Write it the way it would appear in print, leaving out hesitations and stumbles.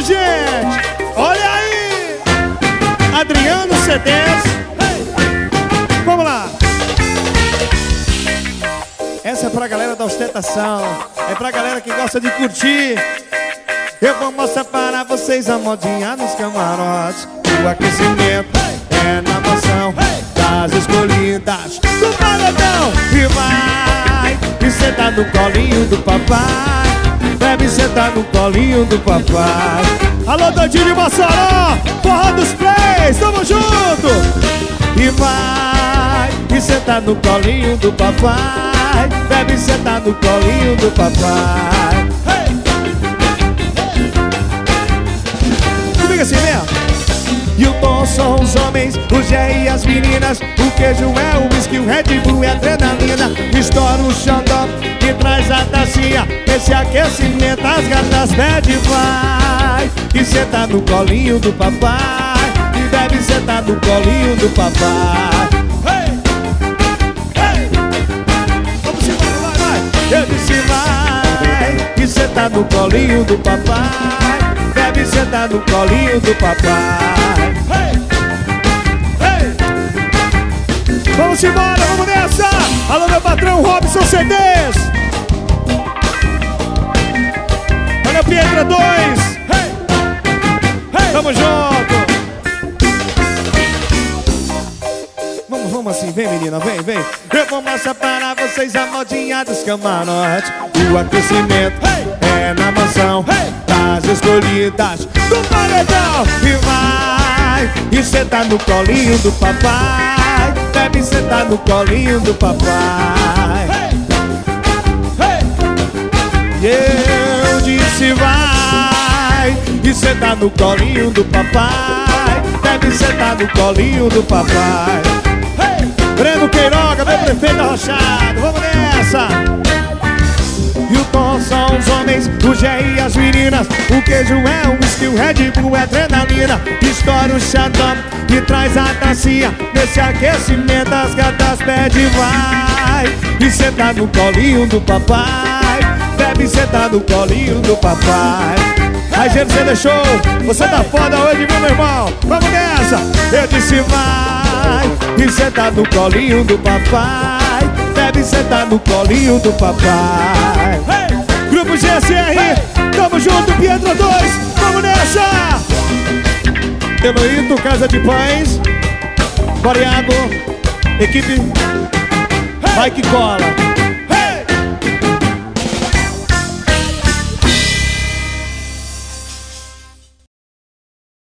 gente. Olha aí, Adriano CDs. Vamos lá. Essa é pra galera da ostentação, é pra galera que gosta de curtir. Eu vou mostrar para vocês a modinha nos camarotes. O aquecimento é na mansão das escolhidas do paredão. E vai, e senta no colinho do papai. Bebe, senta no colinho do papai. Alô, doidinho de Mossoró, forró dos plays, tamo junto. E vai, e senta no colinho do papai. Bebe, senta no colinho do papai. Comigo assim mesmo. E o tom são os homens, o G e as meninas. O queijo é o whisky, o Red Bull é adrenalina. Estoura o xandó e traz a tacinha. Esse aquecimento as gatas pede, vai. E senta no colinho do papai. E deve sentar no colinho do papai. Vamos embora, vai. Eu disse vai. E senta no colinho do papai. Deve sentar no colinho do papai. Vamos embora, vamos nessa! Alô, meu patrão Robson CDs! Olha, Pietra 2! Tamo junto! Vamos assim, vem menina, vem. Eu vou mostrar para vocês a modinha dos camarotes. O aquecimento é na mansão das escolhidas do paredão. E vai, e senta no colinho do papai. Deve sentar no colinho do papai. E eu disse vai, e sentar no colinho do papai. Deve sentar no colinho do papai. Breno Queiroga, meu prefeito arrochado, vamos nessa! E o tom são os homens, o G e as meninas. O queijo é o whisky, o Red Bull é adrenalina. Estoura o xandão e traz a tacinha. Nesse aquecimento as gatas pede vai. E senta no colinho do papai. Deve sentar no colinho do papai. Aí, gente, você deixou, você tá foda hoje, viu, meu irmão? Vamos nessa! Eu disse vai, e senta no colinho do papai. Deve sentar no colinho do papai. Grupo GSR, tamo junto, Pietra 2, vamos nessa! Eloíto, Casa de Pães, Boreado, equipe Vai que cola.